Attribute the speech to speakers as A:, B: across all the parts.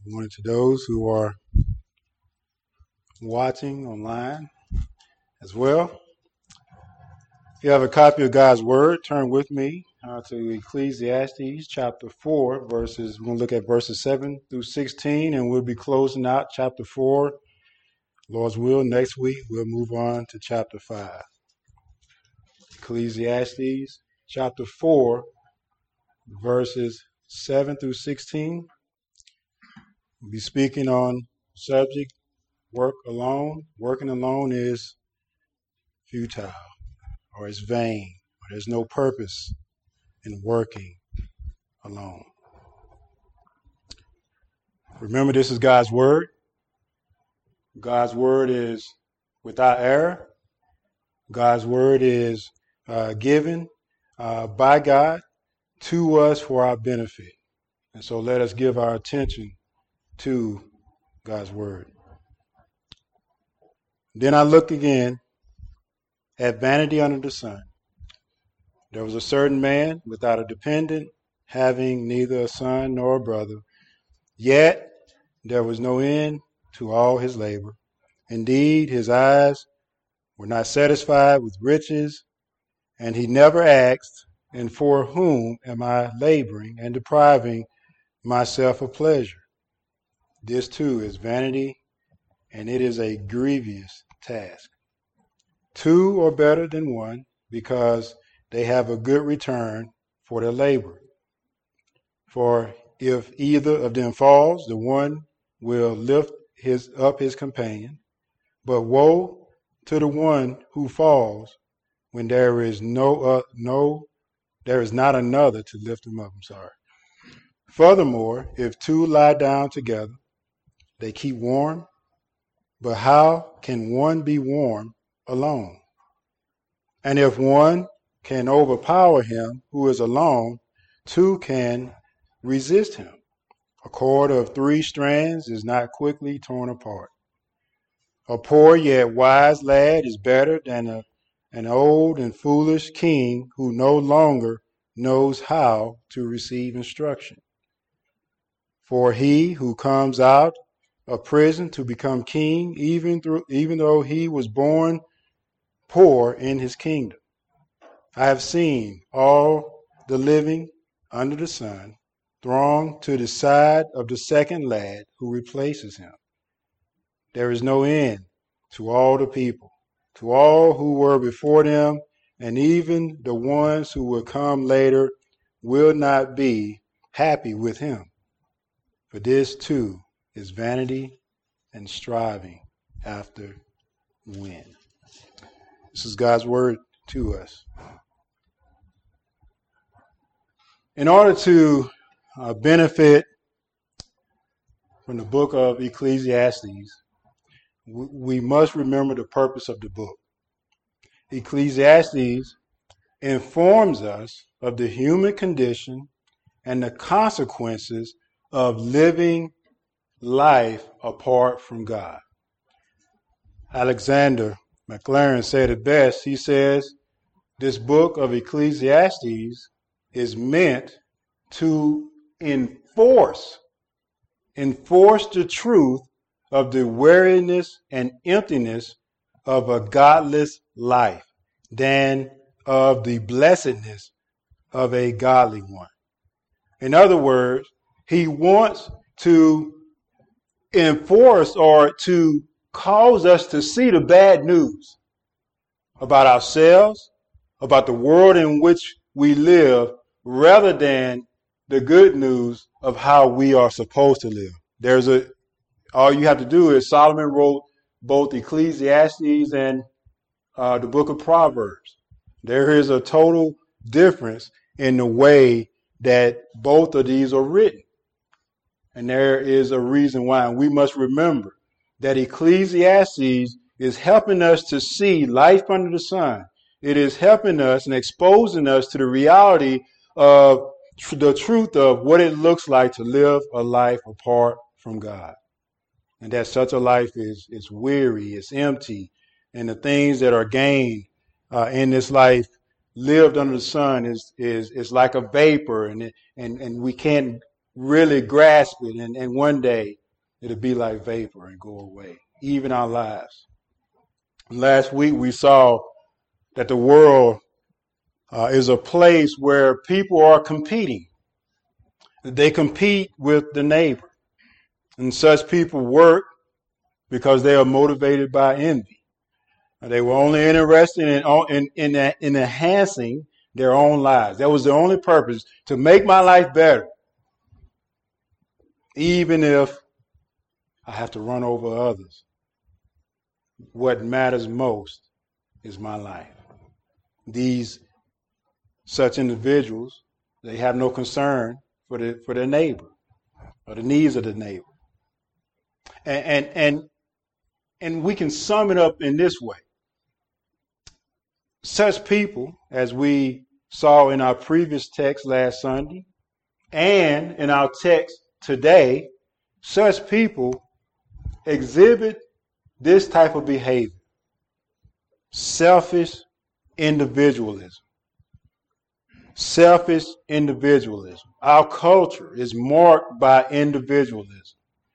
A: Good morning to those who are watching online as well. If you have a copy of God's Word, turn with me to Ecclesiastes chapter 4, we're going to look at verses 7 through 16, and we'll be closing out chapter 4. Lord's will, next week we'll move on to chapter 5. Ecclesiastes chapter 4, verses 7 through 16. We'll be speaking on subject, work alone. Working alone is futile, or it's vain, or there's no purpose in working alone. Remember, this is God's Word. God's Word is without error. God's Word is given by God to us for our benefit. And so let us give our attention to God's Word. Then I looked again at vanity under the sun. There was a certain man without a dependent, having neither a son nor a brother. Yet there was no end to all his labor. Indeed, his eyes were not satisfied with riches, and he never asked, and for whom am I laboring and depriving myself of pleasure? This too is vanity, and it is a grievous task. Two are better than one, because they have a good return for their labor. For if either of them falls, the one will lift up his companion. But woe to the one who falls when there is not another to lift him up. Furthermore, if two lie down together, they keep warm. But how can one be warm alone? And if one can overpower him who is alone, two can resist him. A cord of 3 strands is not quickly torn apart. A poor yet wise lad is better than an old and foolish king who no longer knows how to receive instruction. For he who comes out of prison to become king, even though he was born poor in his kingdom. I have seen all the living under the sun throng to the side of the second lad who replaces him. There is no end to all the people, to all who were before them, and even the ones who will come later will not be happy with him. For this too is vanity and striving after wind. This is God's word to us. In order to benefit from the book of Ecclesiastes, we must remember the purpose of the book. Ecclesiastes informs us of the human condition and the consequences of living life apart from God. Alexander Maclaren said it best. He says, this book of Ecclesiastes is meant to enforce the truth of the weariness and emptiness of a godless life than of the blessedness of a godly one. In other words, he wants to enforce or to cause us to see the bad news about ourselves, about the world in which we live, rather than the good news of how we are supposed to live. All you have to do is Solomon wrote both Ecclesiastes and the book of Proverbs. There is a total difference in the way that both of these are written. And there is a reason why. And we must remember that Ecclesiastes is helping us to see life under the sun. It is helping us and exposing us to the reality of the truth of what it looks like to live a life apart from God. And that such a life is weary, it's empty, and the things that are gained in this life lived under the sun is like a vapor, and we can't really grasp it, and one day it'll be like vapor and go away, even our lives. Last week we saw that the world is a place where people are competing. They compete with the neighbor. And such people work because they are motivated by envy. They were only interested in enhancing their own lives. That was the only purpose, to make my life better, even if I have to run over others. What matters most is my life. These such individuals, they have no concern for their neighbor or the needs of the neighbor. And we can sum it up in this way. Such people, as we saw in our previous text last Sunday and in our text today, such people exhibit this type of behavior: selfish individualism. Selfish individualism. Our culture is marked by individualism.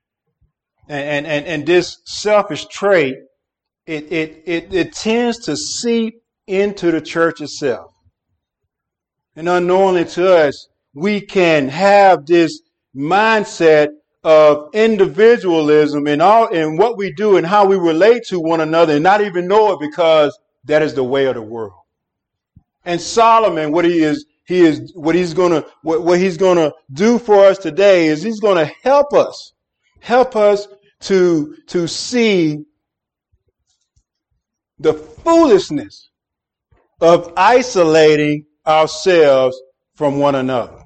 A: And this selfish trait, it tends to seep into the church itself. And unknowingly to us, we can have this mindset of individualism in what we do and how we relate to one another, and not even know it, because that is the way of the world. And Solomon, what he's gonna do for us today is he's gonna help us to see the foolishness of isolating ourselves from one another.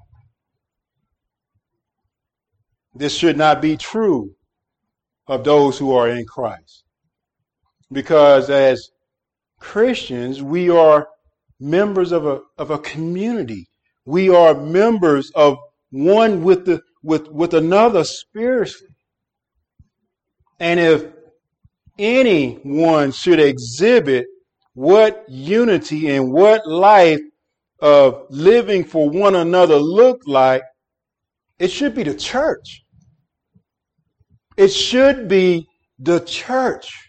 A: This should not be true of those who are in Christ, because as Christians, we are members of a community. We are members of one with another spiritually. And if anyone should exhibit what unity and what life of living for one another look like, it should be the church. It should be the church.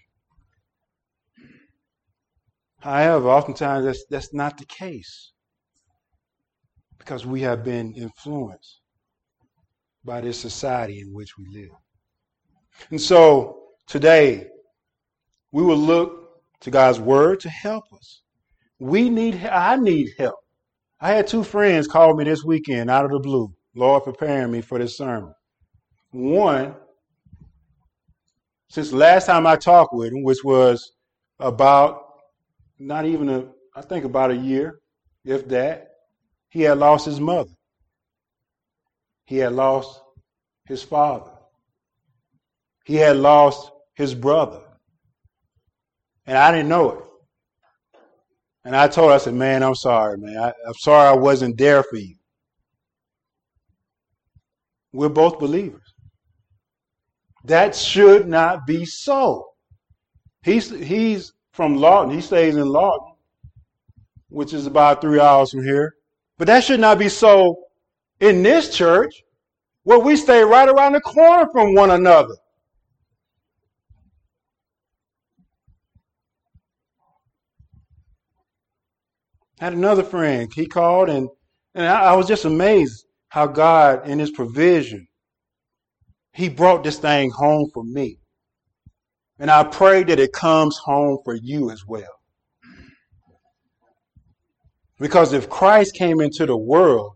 A: However, oftentimes that's not the case, because we have been influenced by this society in which we live. And so today, we will look to God's word to help us. I need help. I had two friends call me this weekend out of the blue, Lord preparing me for this sermon. One, since the last time I talked with him, which was about about a year, if that, he had lost his mother. He had lost his father. He had lost his brother. And I didn't know it. And I told her, I said, man, I'm sorry, man. I'm sorry I wasn't there for you. We're both believers. That should not be so. He's from Lawton. He stays in Lawton, which is about 3 hours from here. But that should not be so in this church, where we stay right around the corner from one another. I had another friend. He called, and I was just amazed how God, in his provision, he brought this thing home for me. And I pray that it comes home for you as well. Because if Christ came into the world,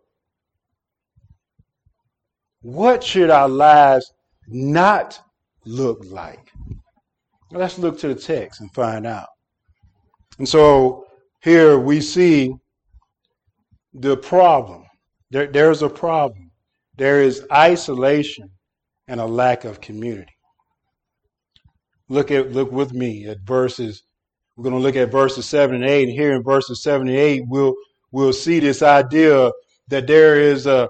A: what should our lives not look like? Well, let's look to the text and find out. And so here we see the problem. There's a problem. There is isolation and a lack of community. Look with me at verses. We're going to look at verses 7 and 8. And here in verses 7 and 8, we'll see this idea that there is an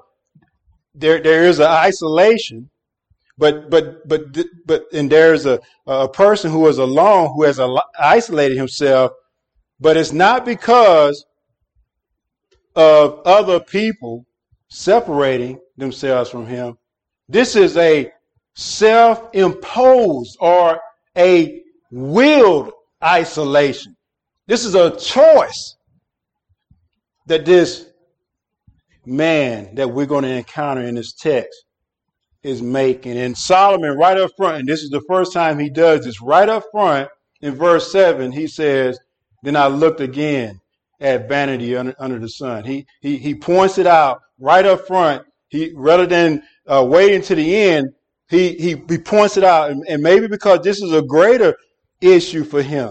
A: isolation, but there's a person who is alone, who has isolated himself, but it's not because of other people separating themselves from him. This is a self-imposed or a willed isolation. This is a choice that this man that we're going to encounter in this text is making. And Solomon, right up front, and this is the first time he does this, right up front in verse 7, he says, then I looked again at vanity under the sun. He points it out right up front. He, rather than waiting to the end, he points it out. And maybe because this is a greater issue for him.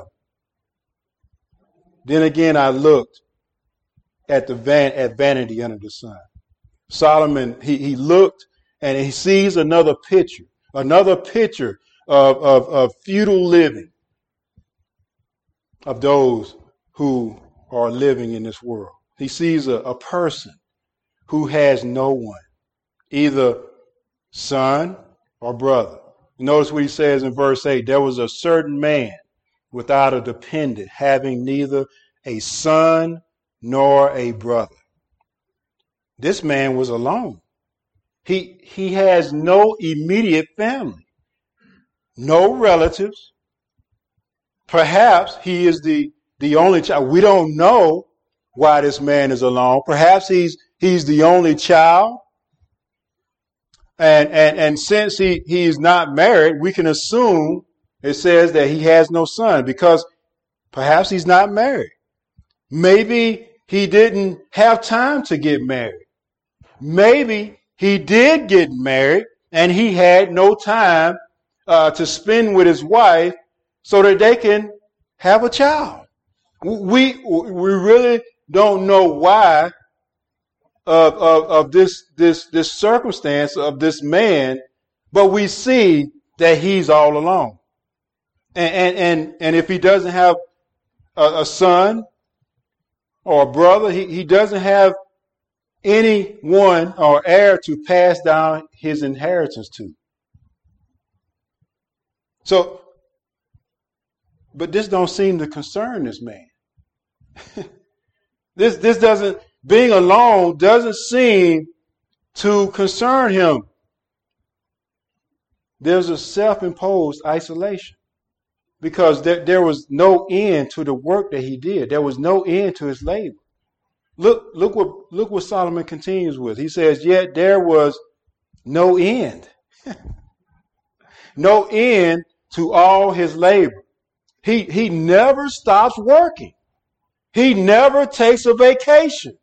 A: Then again, I looked at vanity under the sun. Solomon, he looked and he sees another picture of feudal living, of those who are living in this world. He sees a person who has no one, either son or brother. Notice what he says in verse 8, there was a certain man without a dependent, having neither a son nor a brother. This man was alone. He has no immediate family, no relatives. Perhaps he is the only child. We don't know why this man is alone. Perhaps he's the only child. And since he is not married, we can assume it says that he has no son because perhaps he's not married. Maybe he didn't have time to get married. Maybe he did get married and he had no time to spend with his wife so that they can have a child. We really don't know why of this circumstance of this man, but we see that he's all alone. And if he doesn't have a son or a brother, he doesn't have anyone or heir to pass down his inheritance to. So, but this don't seem to concern this man. This doesn't, being alone doesn't seem to concern him. There's a self-imposed isolation because there was no end to the work that he did. There was no end to his labor. Look what Solomon continues with. He says, yet there was no end. No end to all his labor. He never stops working. He never takes a vacation.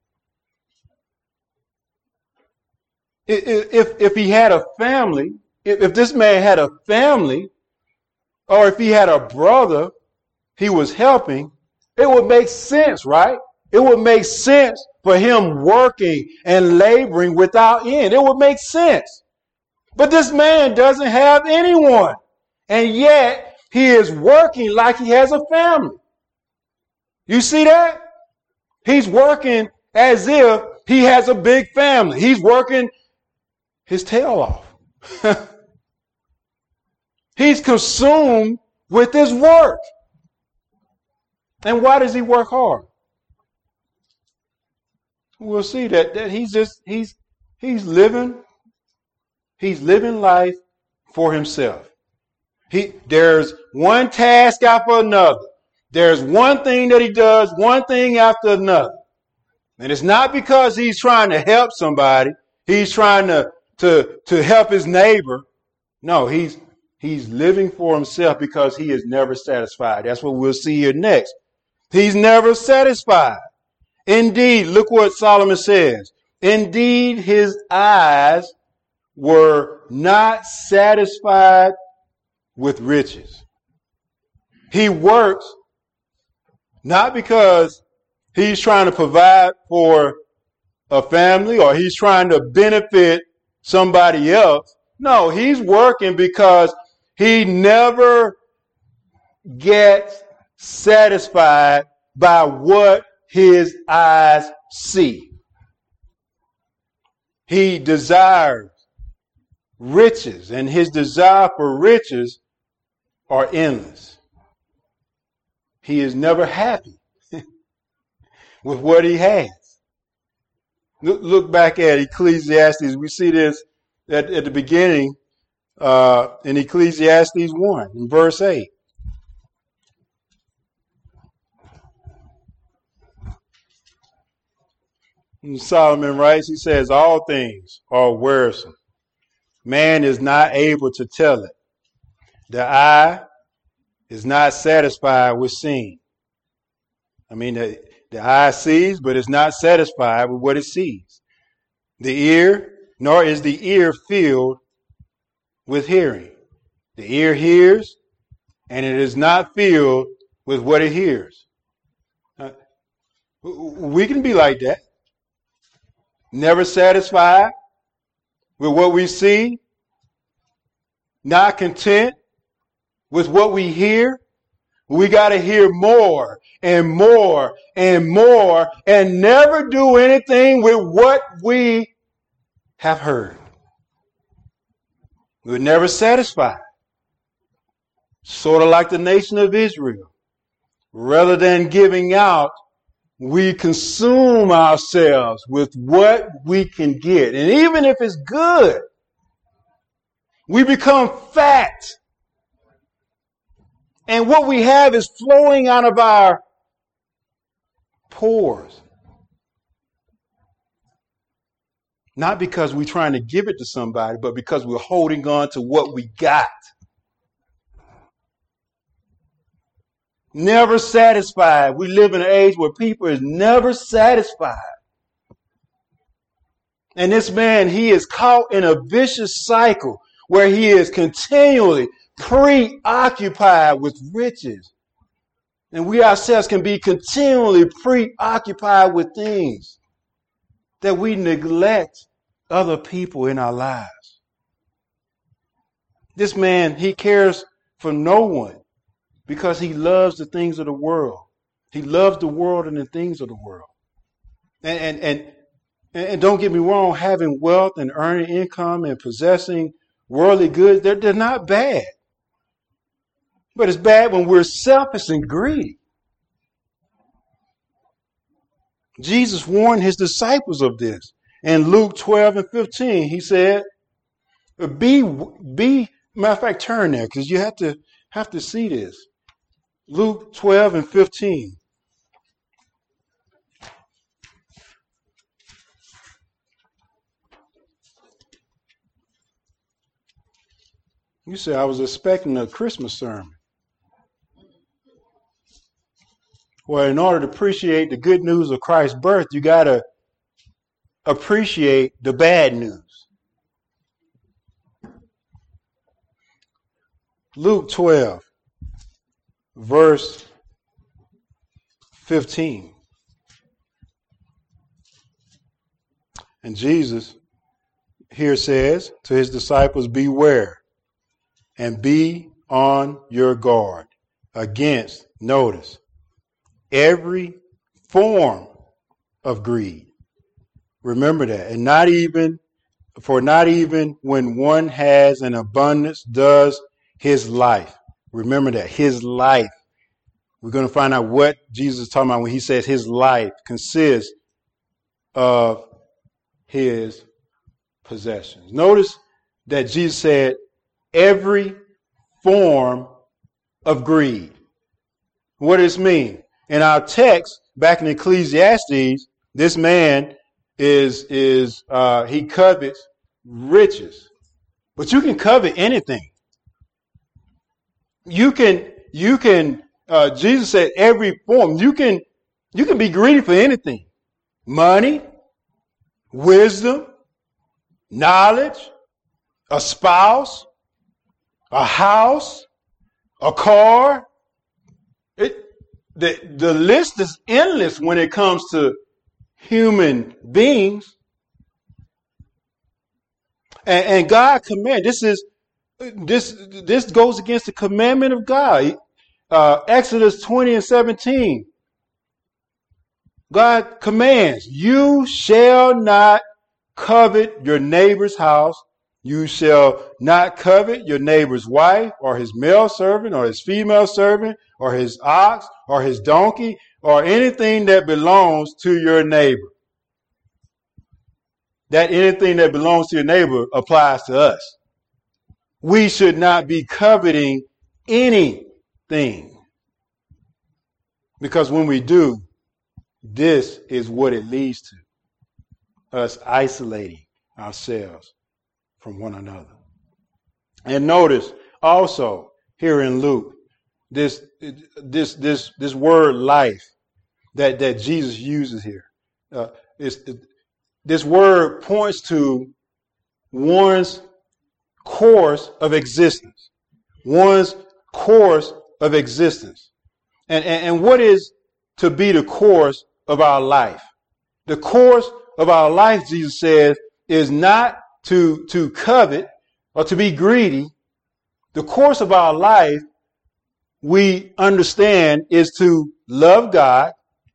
A: If he had a family, if this man had a family, or if he had a brother he was helping, it would make sense, right? It would make sense for him working and laboring without end. It would make sense. But this man doesn't have anyone. And yet he is working like he has a family. You see that? He's working as if he has a big family. He's working his tail off. He's consumed with his work. And why does he work hard? We'll see that he's living life for himself. There's one task after another. There's one thing that he does, one thing after another. And it's not because he's trying to help somebody. He's trying to help his neighbor. No, he's living for himself because he is never satisfied. That's what we'll see here next. He's never satisfied. Indeed, look what Solomon says. Indeed, his eyes were not satisfied with riches. He works not because he's trying to provide for a family or he's trying to benefit somebody else. No, he's working because he never gets satisfied by what his eyes see. He desires riches, and his desire for riches are endless. He is never happy with what he has. Look back at Ecclesiastes. We see this at the beginning in Ecclesiastes 1, in verse 8. And Solomon writes, he says, all things are wearisome. Man is not able to tell it. The eye is not satisfied with seeing. I mean, the eye sees, but it's not satisfied with what it sees. The ear, nor is the ear filled with hearing. The ear hears, and it is not filled with what it hears. We can be like that. Never satisfied with what we see, not content with what we hear. We got to hear more and more and more and never do anything with what we have heard. We're never satisfied. Sort of like the nation of Israel. Rather than giving out, we consume ourselves with what we can get. And even if it's good, we become fat. And what we have is flowing out of our pores. Not because we're trying to give it to somebody, but because we're holding on to what we got. Never satisfied. We live in an age where people is never satisfied. And this man, he is caught in a vicious cycle where he is continually preoccupied with riches. And we ourselves can be continually preoccupied with things that we neglect other people in our lives. This man, he cares for no one because he loves the things of the world. He loves the world and the things of the world. And don't get me wrong, having wealth and earning income and possessing worldly goods, they're not bad. But it's bad when we're selfish and greedy. Jesus warned his disciples of this. In Luke 12 and 15, he said, matter of fact, turn there because you have to see this. Luke 12 and 15. You said I was expecting a Christmas sermon. Well, in order to appreciate the good news of Christ's birth, you got to appreciate the bad news. Luke 12, verse 15. And Jesus here says to his disciples, beware and be on your guard against, notice, every form of greed. Remember that. And not even when one has an abundance does his life. Remember that. His life. We're going to find out what Jesus is talking about when he says his life consists of his possessions. Notice that Jesus said every form of greed. What does this mean? In our text, back in Ecclesiastes, this man he covets riches. But you can covet anything. You can Jesus said every form. You can be greedy for anything. Money, wisdom, knowledge, a spouse, a house, a car. The list is endless when it comes to human beings. And God command. This goes against the commandment of God. Exodus 20 and 17. God commands, you shall not covet your neighbor's house. You shall not covet your neighbor's wife or his male servant or his female servant or his ox or his donkey or anything that belongs to your neighbor. that anything that belongs to your neighbor applies to us. We should not be coveting anything. Because when we do, this is what it leads to. Us isolating ourselves from one another. And notice also here in Luke, this word life that Jesus uses here. This word points to one's course of existence. One's course of existence. And what is to be the course of our life? The course of our life, Jesus says, is not to covet or to be greedy. The course of our life, we understand, is to love God,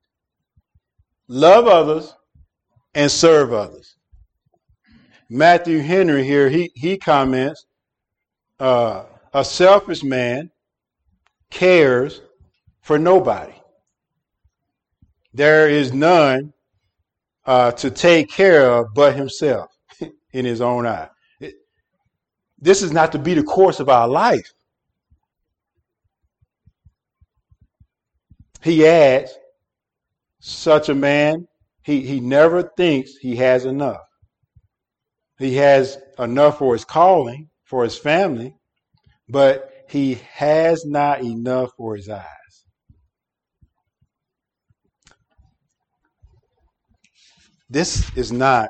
A: love others, and serve others. Matthew Henry here, he comments, a selfish man cares for nobody. There is none to take care of but himself in his own eye. This is not to be the course of our life. He adds, such a man, he never thinks he has enough. He has enough for his calling, for his family, but he has not enough for his eyes. This is not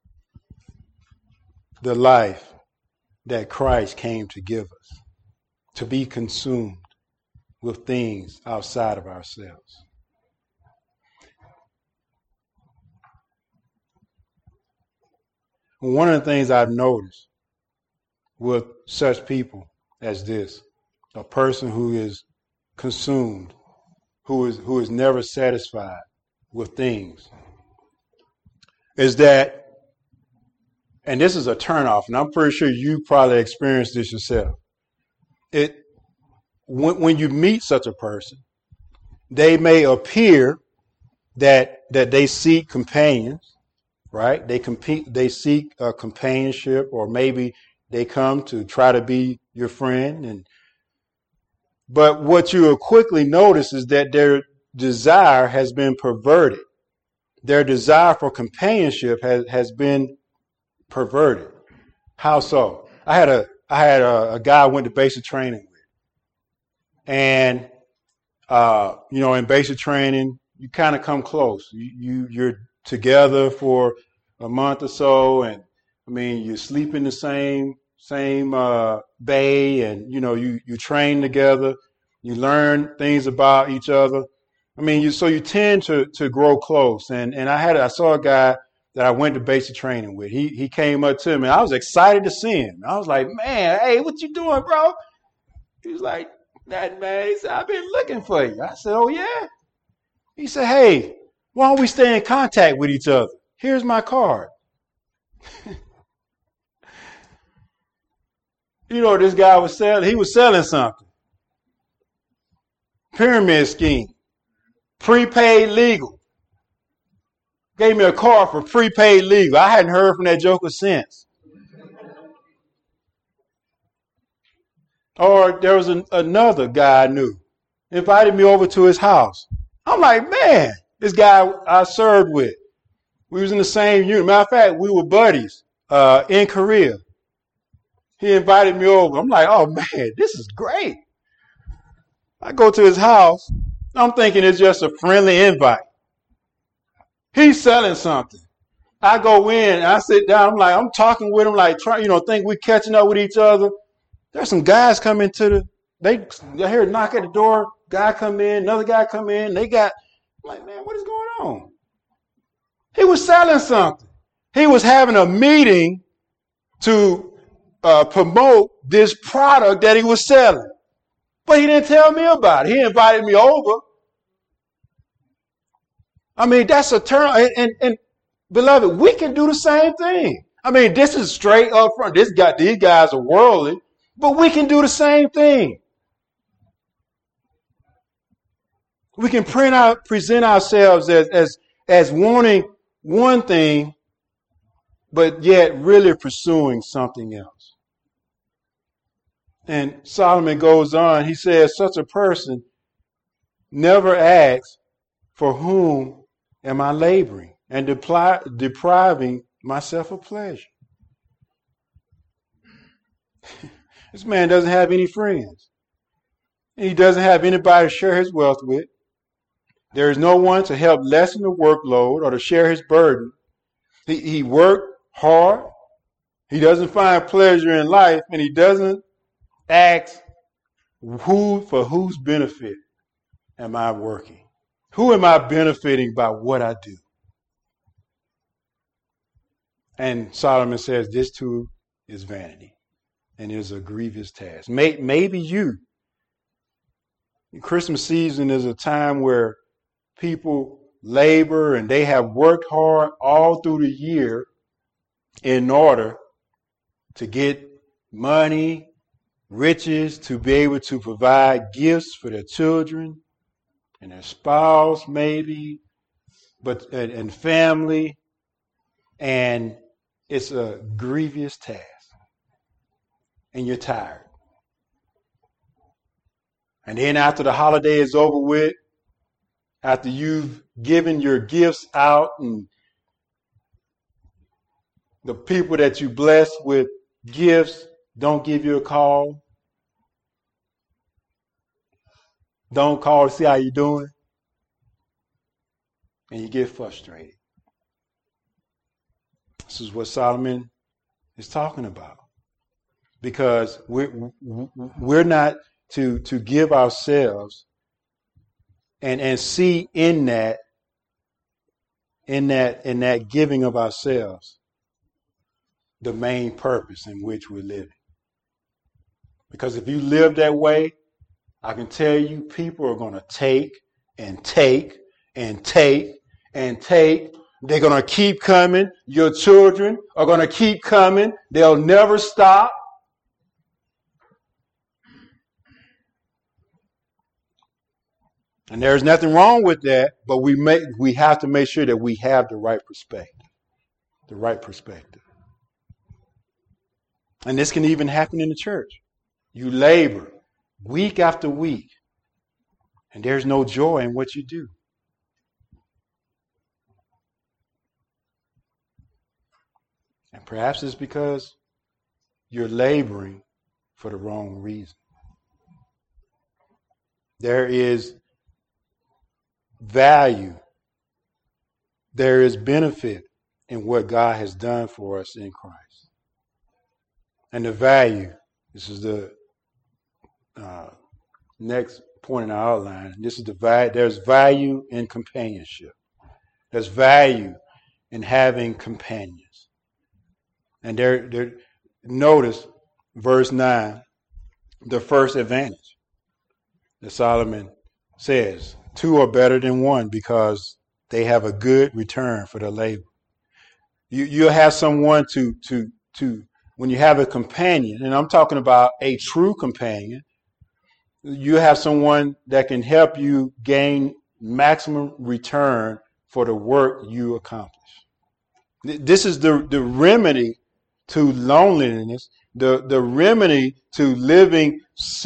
A: the life that Christ came to give us, to be consumed with things outside of ourselves. One of the things I've noticed with such people as this, a person who is consumed, who is never satisfied with things, is that, and this is a turnoff, and I'm pretty sure you probably experienced this yourself. When you meet such a person, they may appear that they seek companions, right? They seek a companionship, or maybe they come to try to be your friend. But what you will quickly notice is that their desire has been perverted. Their desire for companionship has been perverted. How so? I had a guy I went to basic training with. And, in basic training, you kind of come close. You're together for a month or so. And you sleep in the same bay, and, you train together. You learn things about each other. So you tend to grow close. And I saw a guy that I went to basic training with. He came up to me. I was excited to see him. I was like, man, hey, what you doing, bro? He was like, nothing, man. He said, I've been looking for you. I said, oh, yeah? He said, hey, why don't we stay in contact with each other? Here's my card. This guy was selling. He was selling something. Pyramid scheme. Prepaid legal. Gave me a card for prepaid legal. I hadn't heard from that joker since. Or there was another guy I knew, invited me over to his house. I'm like, man, this guy I served with, we was in the same unit. Matter of fact, we were buddies in Korea. He invited me over. I'm like, oh man, this is great. I go to his house. I'm thinking it's just a friendly invite. He's selling something. I go in, I sit down. I'm talking with him, think we're catching up with each other. There's some guys coming they hear a knock at the door. Guy come in, another guy come in. I'm like, man, what is going on? He was selling something. He was having a meeting to promote this product that he was selling. But he didn't tell me about it. He invited me over. That's a turn. And beloved, we can do the same thing. This is straight up front. These guys are worldly, but we can do the same thing. We can present ourselves as wanting one thing, but yet really pursuing something else. And Solomon goes on, he says, such a person never asks, for whom am I laboring and depriving myself of pleasure? This man doesn't have any friends. He doesn't have anybody to share his wealth with. There is no one to help lessen the workload or to share his burden. He worked hard. He doesn't find pleasure in life, and he doesn't ask for whose benefit am I working? Who am I benefiting by what I do? And Solomon says this too is vanity and is a grievous task. Maybe you. Christmas season is a time where people labor and they have worked hard all through the year in order to get money, riches, to be able to provide gifts for their children and their spouse, maybe, and family. And it's a grievous task. And you're tired. And then after the holiday is over with, after you've given your gifts out and the people that you bless with gifts don't give you a call, don't call to see how you're doing, and you get frustrated. This is what Solomon is talking about. Because we're not to give ourselves and see in that giving of ourselves the main purpose in which we're living. Because if you live that way, I can tell you people are going to take and take and take and take. They're going to keep coming. Your children are going to keep coming. They'll never stop. And there's nothing wrong with that, but we have to make sure that we have the right perspective. The right perspective. And this can even happen in the church. You labor week after week, and there's no joy in what you do. And perhaps it's because you're laboring for the wrong reason. There is value. There is benefit in what God has done for us in Christ. And the value, this is the next point in our outline. This is the value. There's value in companionship. There's value in having companions. And there, notice verse 9, the first advantage that Solomon says, two are better than one because they have a good return for their labor. You'll have someone to when you have a companion, and I'm talking about a true companion, you have someone that can help you gain maximum return for the work you accomplish. This is the remedy to loneliness, the remedy to living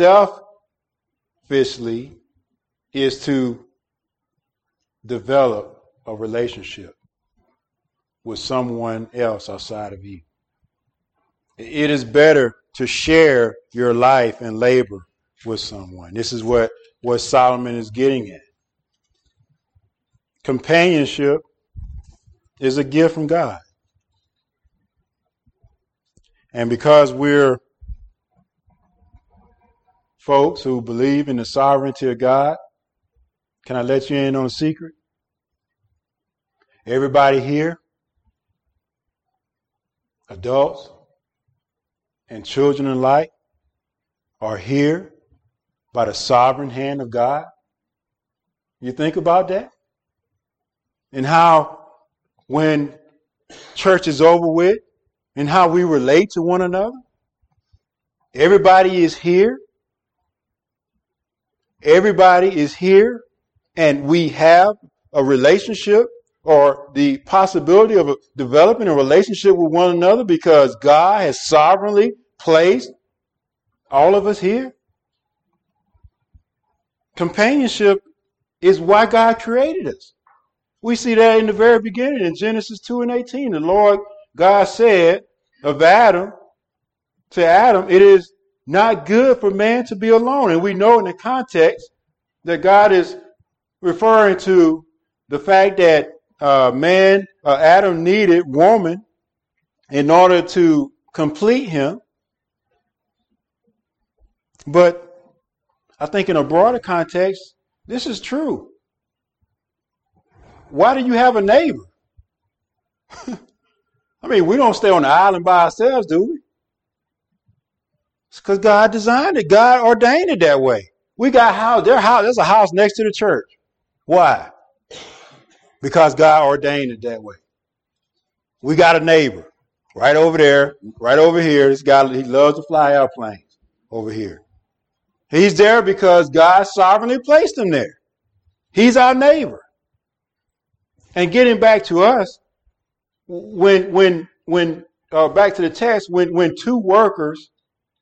A: selfishly is to develop a relationship with someone else outside of you. It is better to share your life and labor with someone. This is what Solomon is getting at. Companionship is a gift from God. And because we're folks who believe in the sovereignty of God, can I let you in on a secret? Everybody here, adults and children alike, are here by the sovereign hand of God. You think about that? And how when church is over with and how we relate to one another, everybody is here. Everybody is here and we have a relationship or the possibility of developing a relationship with one another because God has sovereignly placed all of us here? Companionship is why God created us. We see that in the very beginning in Genesis 2:18. The Lord God said of Adam to Adam, it is not good for man to be alone. And we know in the context that God is referring to the fact that Adam needed woman in order to complete him. But I think in a broader context, this is true. Why do you have a neighbor? I mean, we don't stay on the island by ourselves, do we? It's because God designed it. God ordained it that way. We got there's a house next to the church. Why? Because God ordained it that way. We got a neighbor right over there, right over here. This guy, he loves to fly airplanes over here. He's there because God sovereignly placed him there. He's our neighbor. And getting back to us, when back to the text, when two workers,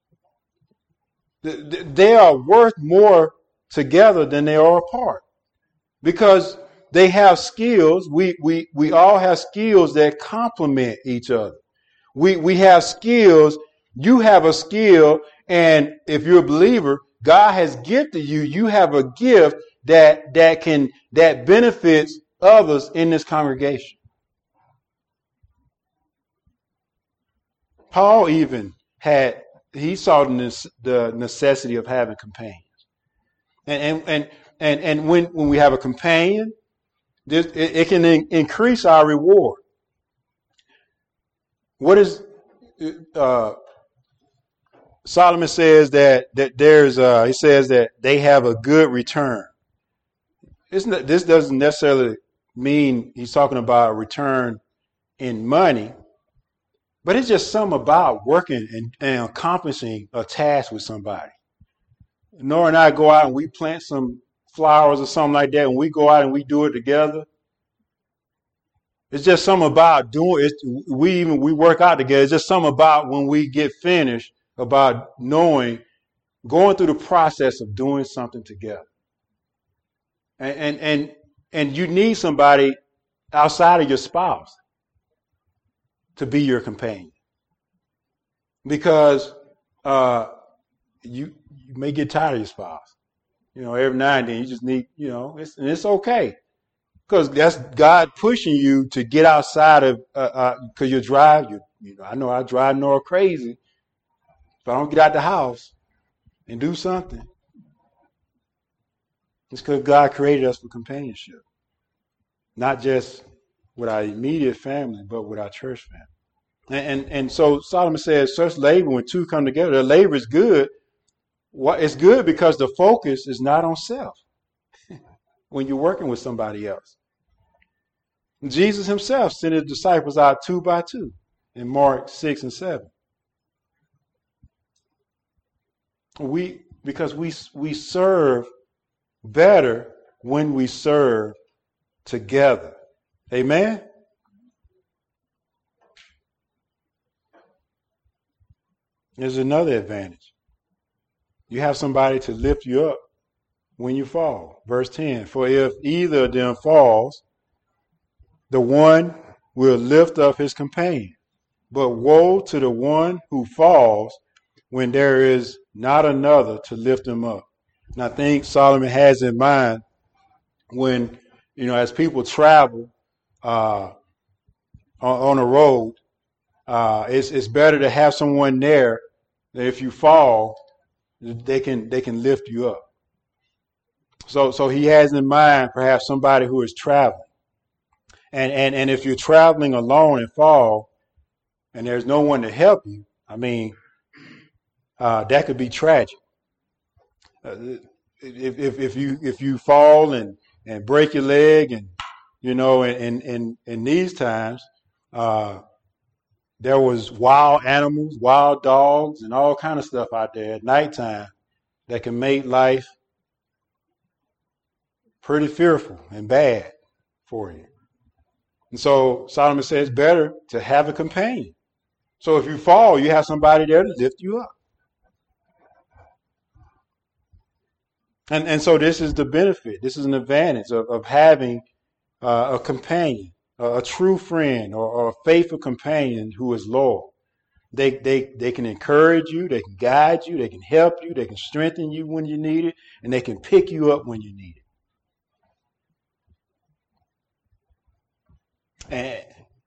A: they are worth more together than they are apart, because they have skills. We all have skills that complement each other. We have skills. You have a skill, and if you're a believer, God has gifted you. You have a gift that benefits others in this congregation. Paul even saw the necessity of having companions, and when we have a companion, it can increase our reward. What is Solomon says that there's he says that they have a good return. This doesn't necessarily mean he's talking about a return in money, but it's just something about working and accomplishing a task with somebody. Nora and I go out and we plant some flowers or something like that, and we go out and we do it together. It's just something about doing it. We work out together. It's just something about when we get finished, about going through the process of doing something together. And you need somebody outside of your spouse to be your companion, because you may get tired of your spouse. Every now and then you just need, it's okay, because that's God pushing you to get outside of because you drive. I know I drive Nora crazy if I don't get out the house and do something. It's because God created us for companionship, not just with our immediate family, but with our church family. And so Solomon says, such labor, when two come together, the labor is good. It's good because the focus is not on self when you're working with somebody else. Jesus himself sent his disciples out 2 by 2 in Mark 6 and 7. Because we serve better when we serve together. Amen? There's another advantage. You have somebody to lift you up when you fall. Verse 10, for if either of them falls, the one will lift up his companion. But woe to the one who falls when there is not another to lift him up. And I think Solomon has in mind when, as people travel on a road, it's better to have someone there that if you fall, they can lift you up. So he has in mind perhaps somebody who is traveling. And if you're traveling alone and fall and there's no one to help you, I mean, that could be tragic. If you fall and break your leg, and in these times there was wild animals, wild dogs, and all kind of stuff out there at nighttime that can make life pretty fearful and bad for you. And so Solomon says it's better to have a companion. So if you fall, you have somebody there to lift you up. And so this is the benefit. This is an advantage of having a companion, a true friend or a faithful companion who is loyal. They can encourage you, they can guide you, they can help you, they can strengthen you when you need it, and they can pick you up when you need it. And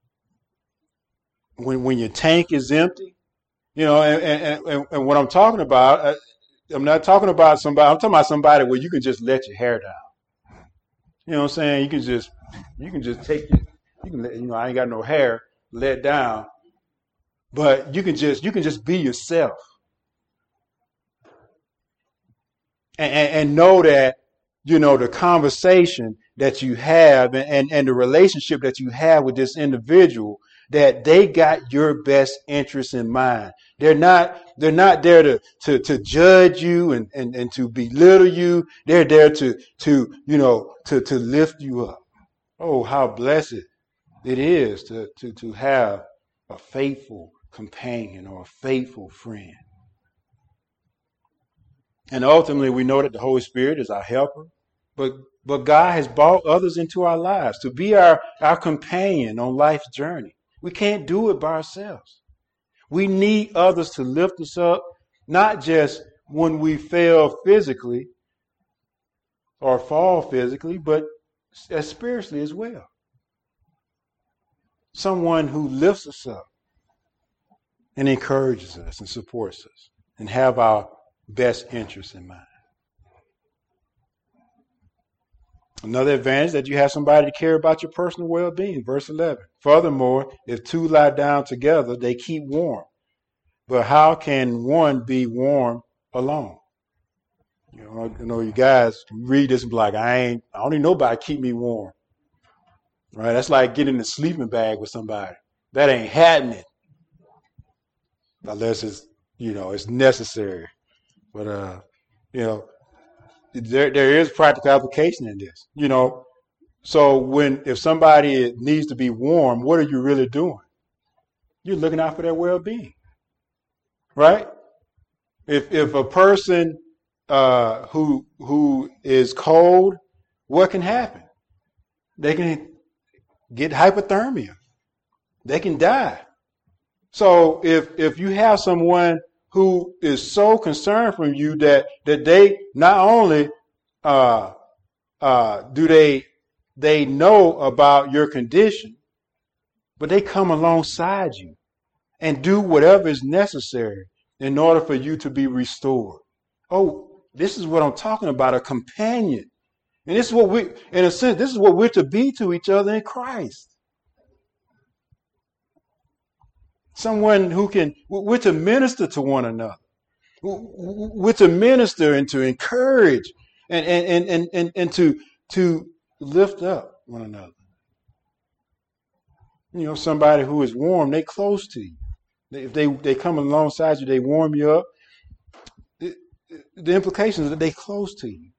A: when your tank is empty, and what I'm talking about, I'm not talking about somebody. I'm talking about somebody where you can just let your hair down. You know what I'm saying? You can just take it. You can, I ain't got no hair, let down, but you can just be yourself, and know that the conversation that you have and the relationship that you have with this individual, that they got your best interest in mind. They're not there to judge you and to belittle you. They're there to lift you up. Oh, how blessed it is to have a faithful companion or a faithful friend. And ultimately, we know that the Holy Spirit is our helper, but God has brought others into our lives to be our companion on life's journey. We can't do it by ourselves. We need others to lift us up, not just when we fail physically or fall physically, but as spiritually as well. Someone who lifts us up and encourages us and supports us and have our best interests in mind. Another advantage that you have somebody to care about your personal well-being. Verse 11. Furthermore, if two lie down together, they keep warm. But how can one be warm alone? You guys read this and be like, I don't need nobody to keep me warm. Right? That's like getting in a sleeping bag with somebody. That ain't happening. Unless it's necessary. But there is practical application in this. So if somebody needs to be warm, what are you really doing? You're looking out for their well-being, right? If a person who is cold, what can happen? They can get hypothermia. They can die. So if you have someone who is so concerned for you that they not only do they know about your condition, but they come alongside you and do whatever is necessary in order for you to be restored. Oh, this is what I'm talking about, a companion. And this is what this is what we're to be to each other in Christ. Someone we're to minister to one another. We're to minister and to encourage and to lift up one another. Somebody who is warm, they close to you. If they come alongside you, they warm you up. The implication is that they close to you.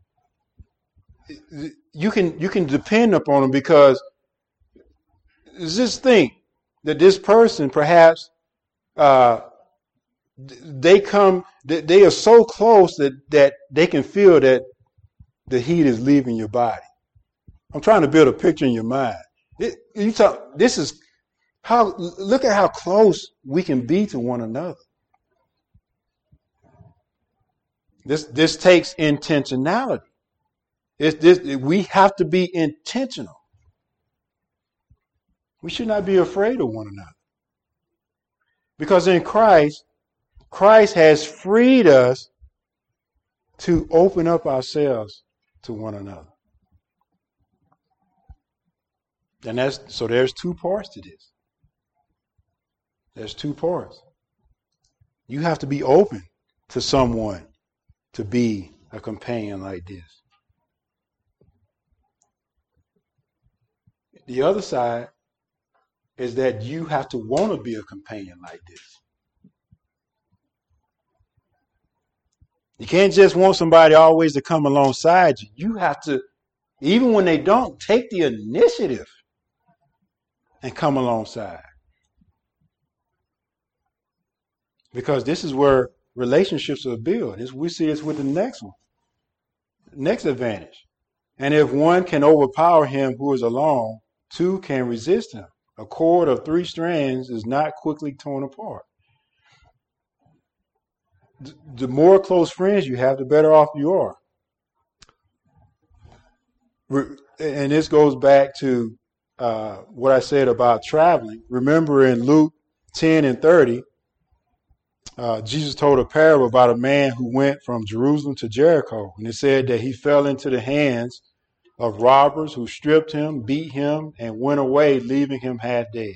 A: You can depend upon them, because just think that this person perhaps they are so close that they can feel that the heat is leaving your body. I'm trying to build a picture in your mind. Look at how close we can be to one another. This takes intentionality. We have to be intentional. We should not be afraid of one another. Because in Christ has freed us to open up ourselves to one another. And there's two parts to this. There's two parts. You have to be open to someone to be a companion like this. The other side is that you have to want to be a companion like this. You can't just want somebody always to come alongside you. You have to, even when they don't, take the initiative and come alongside. Because this is where relationships are built. We see this with the next one, next advantage. And if one can overpower him who is alone, two can resist him. A cord of 3 strands is not quickly torn apart. The more close friends you have, the better off you are. And this goes back to what I said about traveling. Remember in Luke 10 and 30, Jesus told a parable about a man who went from Jerusalem to Jericho. And it said that he fell into the hands of robbers who stripped him, beat him, and went away, leaving him half dead.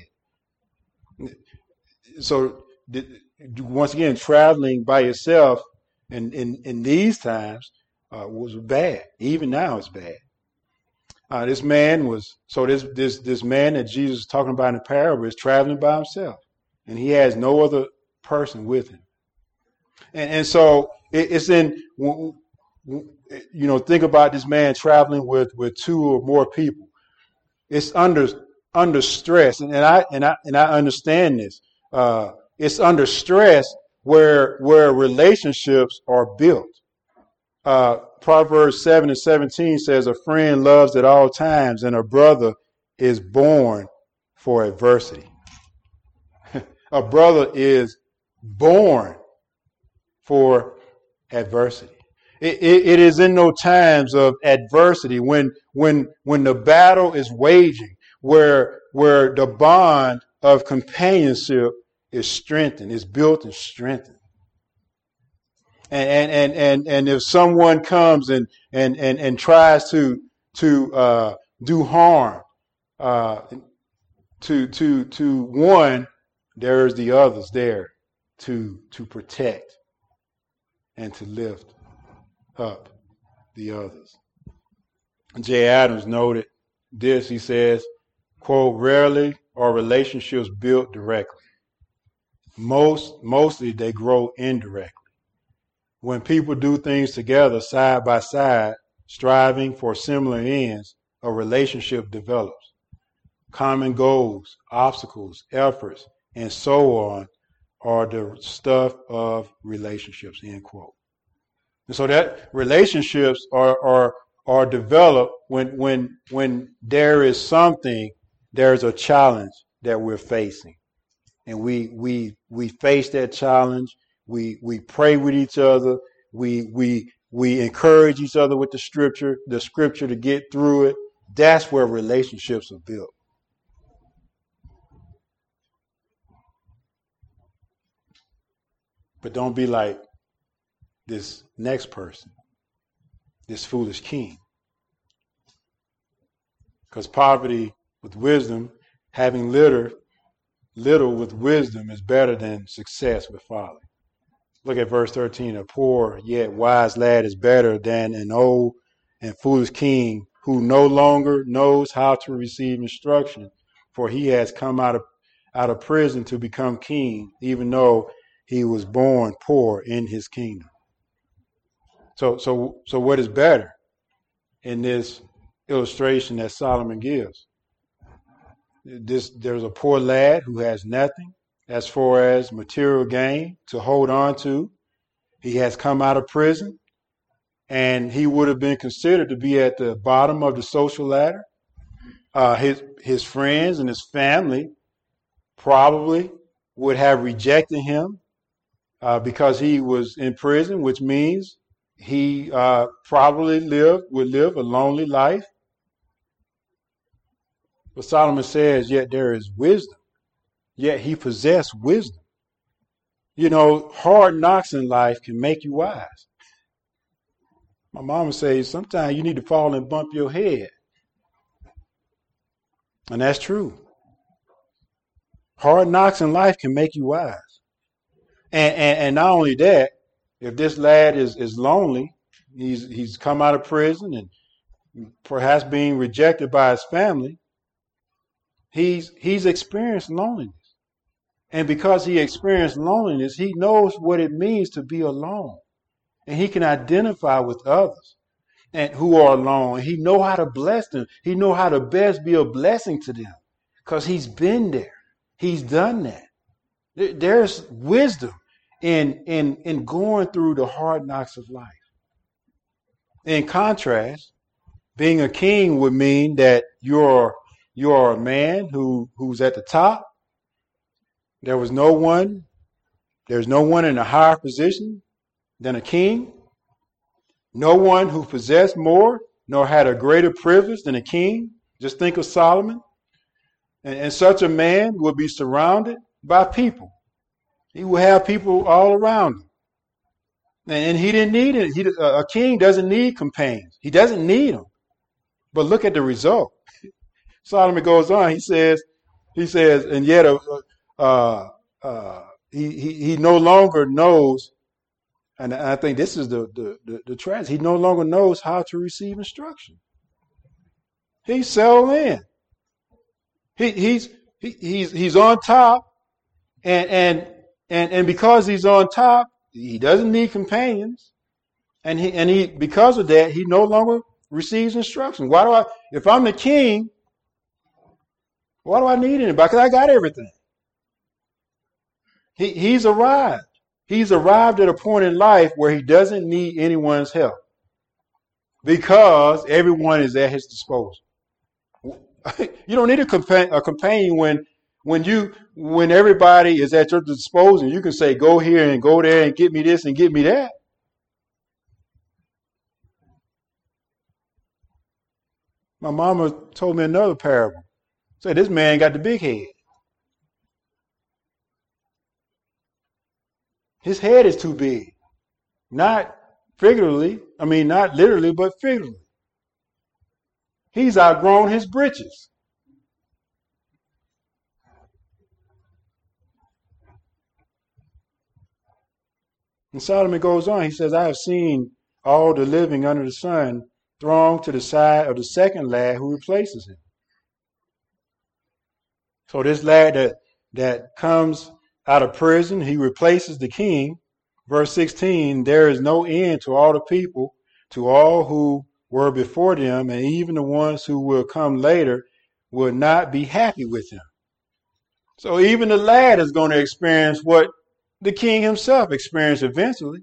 A: So once again, traveling by yourself in these times was bad. Even now it's bad. This man that Jesus is talking about in the parable is traveling by himself, and he has no other person with him. And so it's in, think about this man traveling with 2 or more people. It's under stress, and I understand this. It's under stress where relationships are built. Proverbs 7 and 17 says, a friend loves at all times, and a brother is born for adversity. A brother is born for adversity. It is in those times of adversity when the battle is waging, where the bond of companionship is strengthened, is built and strengthened. And if someone comes and tries to do harm to one, there's the others there to protect and to lift up the others. Jay Adams noted this. He says, quote, rarely are relationships built directly. Mostly they grow indirectly. When people do things together side by side, striving for similar ends, a relationship develops. Common goals, obstacles, efforts, and so on are the stuff of relationships, end quote. And so that relationships are developed when there is something, there's a challenge that we're facing. And we face that challenge. We pray with each other. We encourage each other with the scripture to get through it. That's where relationships are built. But don't be like this next person, this foolish king. Because poverty with wisdom, having little with wisdom is better than success with folly. Look at verse 13. A poor yet wise lad is better than an old and foolish king who no longer knows how to receive instruction, for he has come out of prison to become king, even though he was born poor in his kingdom. So what is better in this illustration that Solomon gives? There's a poor lad who has nothing as far as material gain to hold on to. He has come out of prison, and he would have been considered to be at the bottom of the social ladder. His friends and his family probably would have rejected him because he was in prison, which means he probably would live a lonely life. But Solomon says, yet there is wisdom. Yet he possessed wisdom. Hard knocks in life can make you wise. My mama says sometimes you need to fall and bump your head. And that's true. Hard knocks in life can make you wise. And not only that, if this lad is lonely, he's come out of prison and perhaps being rejected by his family, he's experienced loneliness. And because he experienced loneliness, he knows what it means to be alone. And he can identify with others and who are alone. He knows how to bless them. He knows how to best be a blessing to them. because he's been there. He's done that. There's wisdom in going through the hard knocks of life. In contrast, being a king would mean that you're a man who's at the top. There's no one in a higher position than a king. No one who possessed more nor had a greater privilege than a king. Just think of Solomon. And such a man would be surrounded by people. He will have people all around him. And he didn't need it. A king doesn't need companions. He doesn't need them. But look at the result. Solomon goes on. He says, and yet he no longer knows. And I think this is the tragedy. He no longer knows how to receive instruction. He's settled in. He's on top, and because he's on top, he doesn't need companions, and he because of that, he no longer receives instruction. If I'm the king, why do I need anybody? Because I got everything. He's arrived. He's arrived at a point in life where he doesn't need anyone's help because everyone is at his disposal. You don't need a companion when everybody is at your disposal. You can say, go here and go there and get me this and get me that. My mama told me another parable. Said this man got the big head. His head is too big. Not literally, but figuratively. He's outgrown his britches. And Solomon goes on. He says, I have seen all the living under the sun throng to the side of the second lad who replaces him. So this lad that comes out of prison, he replaces the king. Verse 16, there is no end to all the people, to all who were before them, and even the ones who will come later will not be happy with him. So even the lad is going to experience what the king himself experienced eventually.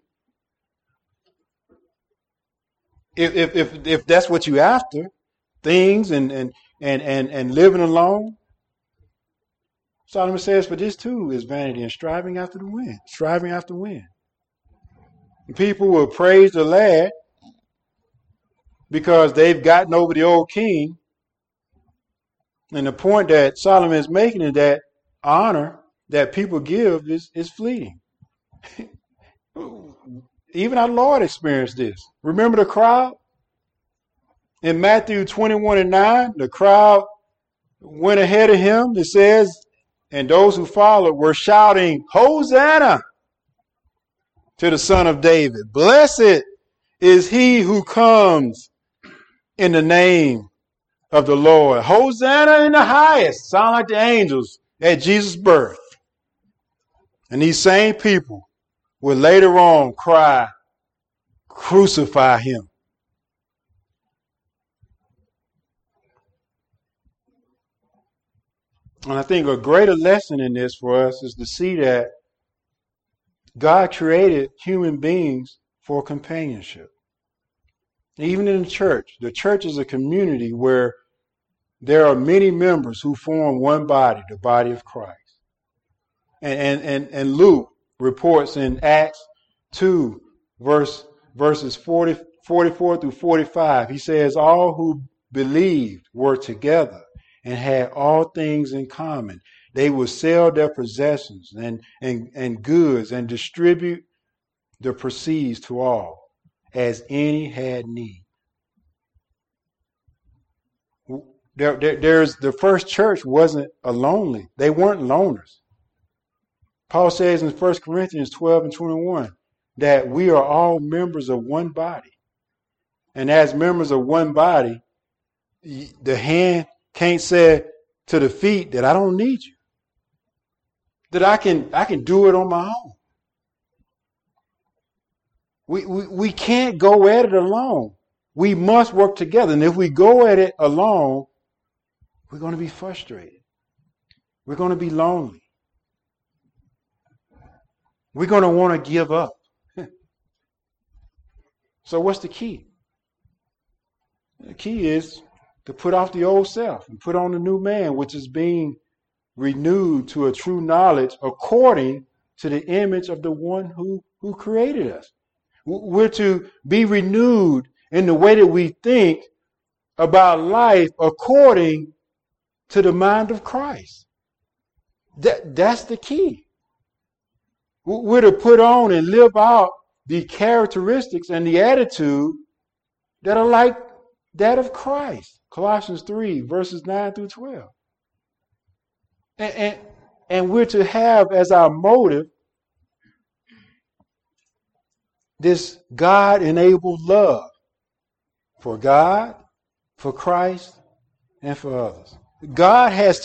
A: If that's what you're after, things and living alone. Solomon says, but this too is vanity and striving after the wind. Striving after wind. People will praise the lad because they've gotten over the old king. And the point that Solomon is making is that honor that people give is fleeting. Even our Lord experienced this. Remember the crowd? In Matthew 21:9, the crowd went ahead of him. It says, and those who followed were shouting, Hosanna to the Son of David. Blessed is he who comes in the name of the Lord. Hosanna in the highest. Sound like the angels at Jesus' birth. And these same people will later on cry, crucify him. And I think a greater lesson in this for us is to see that God created human beings for companionship. Even in the church is a community where there are many members who form one body, the body of Christ. And Luke reports in Acts 2, verses 44 through 45, he says, all who believed were together and had all things in common. They would sell their possessions and goods and distribute the proceeds to all, as any had need. The first church wasn't lonely. They weren't loners. Paul says in 1 Corinthians 12:21 that we are all members of one body. And as members of one body, the hand can't say to the feet that I don't need you. That I can do it on my own. We can't go at it alone. We must work together. And if we go at it alone, we're going to be frustrated. We're going to be lonely. We're going to want to give up. So what's the key? The key is to put off the old self and put on the new man, which is being renewed to a true knowledge according to the image of the one who created us. We're to be renewed in the way that we think about life according to the mind of Christ. That's the key. We're to put on and live out the characteristics and the attitude that are like that of Christ. Colossians 3, verses 9 through 12. And we're to have as our motive this God-enabled love for God, for Christ, and for others. God has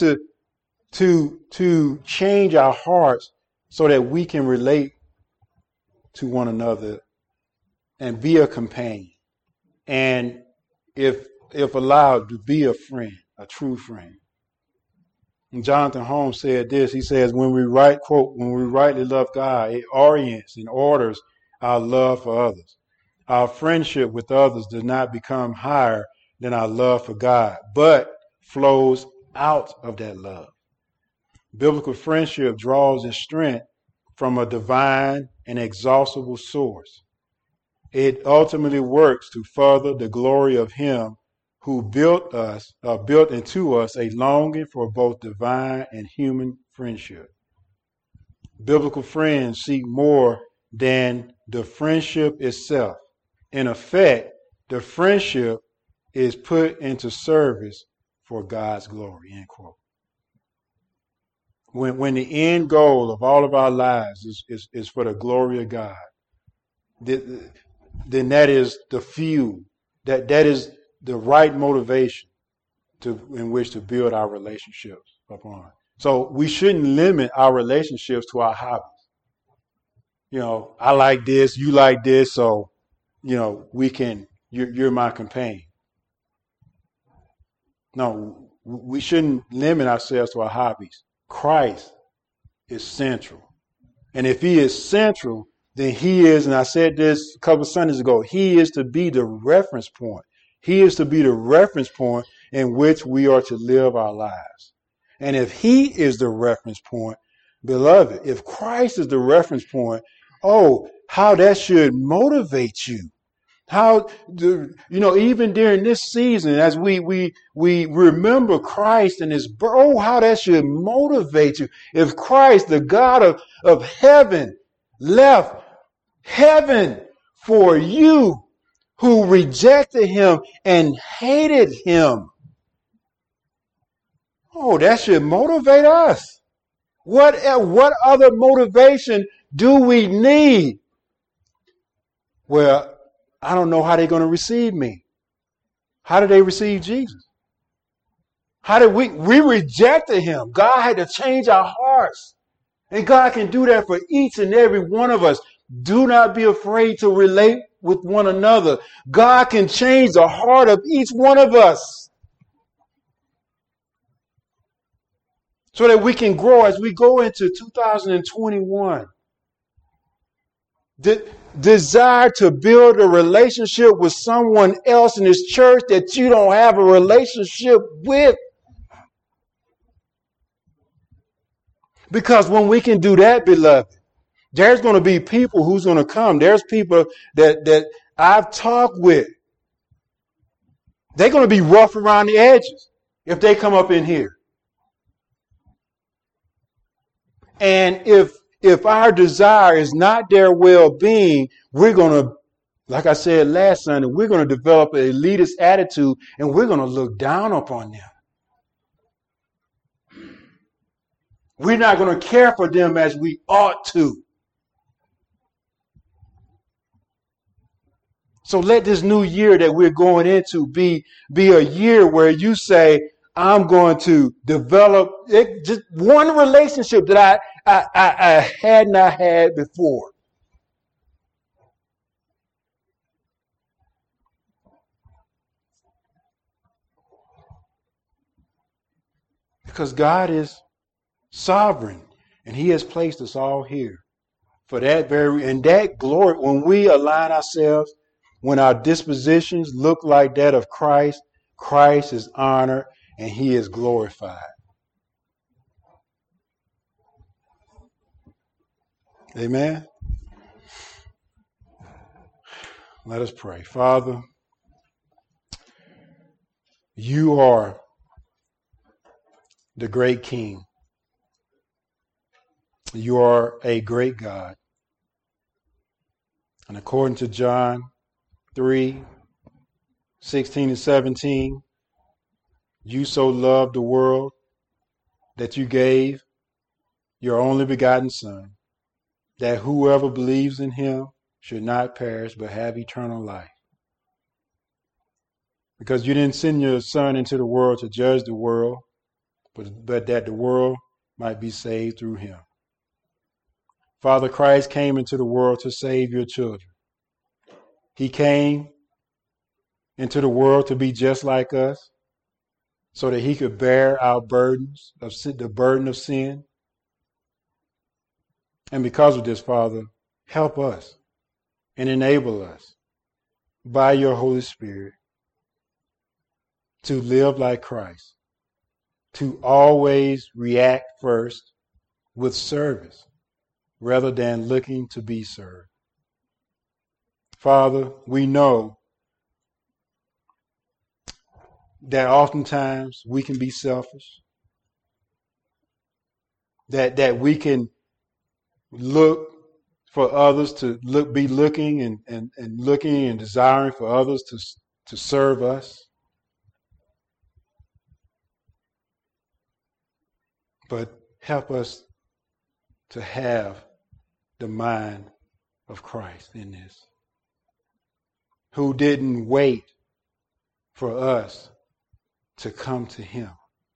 A: to change our hearts so that we can relate to one another and be a companion. And if allowed, to be a friend, a true friend. And Jonathan Holmes said this. He says, when we write, quote, when we rightly love God, it orients and orders our love for others. Our friendship with others does not become higher than our love for God, but flows out of that love. Biblical friendship draws its strength from a divine and exhaustible source. It ultimately works to further the glory of Him who built into us a longing for both divine and human friendship. Biblical friends seek more than the friendship itself. In effect, the friendship is put into service for God's glory, end quote. When the end goal of all of our lives is for the glory of God, then that is the fuel, that is the right motivation in which to build our relationships upon. So we shouldn't limit our relationships to our hobbies. You know, I like this, you like this, so, you know, you're my companion. No, we shouldn't limit ourselves to our hobbies. Christ is central. And if He is central, then He is, and I said this a couple of Sundays ago, He is to be the reference point. He is to be the reference point in which we are to live our lives. And if He is the reference point, beloved, if Christ is the reference point, oh, how that should motivate you. How, even during this season, as we remember Christ and His birth, oh, how that should motivate you. If Christ, the God of heaven, left heaven for you who rejected Him and hated Him, oh, that should motivate us. What other motivation do we need? Well, I don't know how they're going to receive me. How did they receive Jesus? How did we rejected Him? God had to change our hearts. And God can do that for each and every one of us. Do not be afraid to relate with one another. God can change the heart of each one of us so that we can grow as we go into 2021. Desire to build a relationship with someone else in this church that you don't have a relationship with. Because when we can do that, beloved, there's going to be people who's going to come. There's people that I've talked with. They're going to be rough around the edges if they come up in here. And if our desire is not their well-being, we're going to, like I said last Sunday, we're going to develop an elitist attitude and we're going to look down upon them. We're not going to care for them as we ought to. So let this new year that we're going into be a year where you say, I'm going to develop just one relationship that I had not had before. Because God is sovereign, and he has placed us all here for that and that glory. When we align ourselves, when our dispositions look like that of Christ, Christ is honored and he is glorified. Amen. Let us pray. Father, you are the great King. You are a great God. And according to John 3:16 and 17, you so loved the world that you gave your only begotten Son, that whoever believes in him should not perish but have eternal life. Because you didn't send your Son into the world to judge the world, but that the world might be saved through him. Father, Christ came into the world to save your children. He came into the world to be just like us so that he could bear our burdens, the burden of sin. And because of this, Father, help us and enable us by your Holy Spirit to live like Christ, to always react first with service rather than looking to be served. Father, we know that oftentimes we can be selfish, that we can look for others to be looking and looking and desiring for others to serve us. But help us to have the mind of Christ in this, who didn't wait for us to come to him.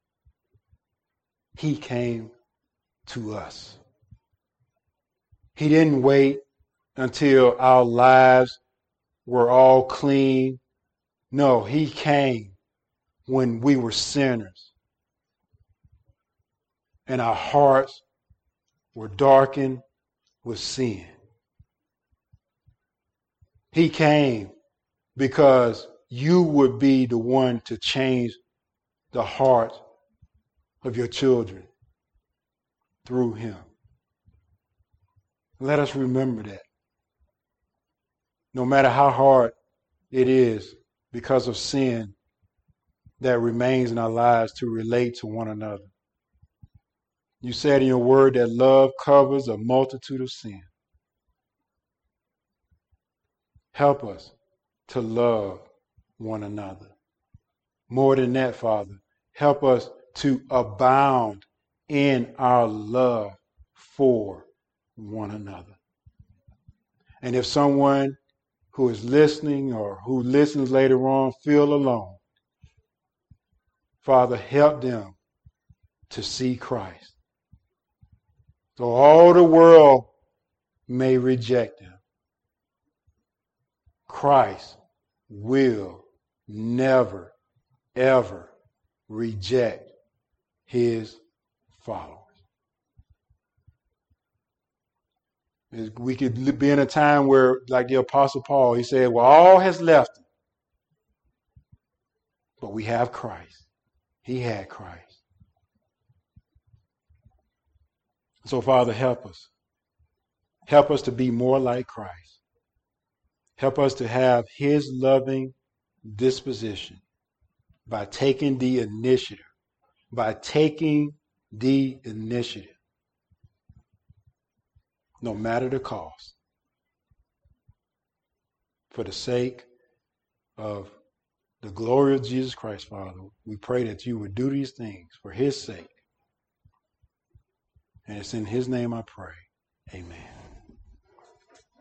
A: He came to us. He didn't wait until our lives were all clean. No, he came when we were sinners and our hearts were darkened with sin. He came because you would be the one to change the heart of your children through him. Let us remember that. No matter how hard it is because of sin that remains in our lives to relate to one another. You said in your word that love covers a multitude of sin. Help us to love one another. More than that, Father, help us to abound in our love for one another. And if someone who is listening or who listens later on feel alone, Father, help them to see Christ. So all the world may reject him, Christ will never, ever reject his followers. We could be in a time where, like the Apostle Paul, he said, well, all has left him. But we have Christ. He had Christ. So, Father, help us. Help us to be more like Christ. Help us to have his loving disposition by taking the initiative. No matter the cost. For the sake of the glory of Jesus Christ, Father, we pray that you would do these things for his sake. And it's in his name I pray. Amen.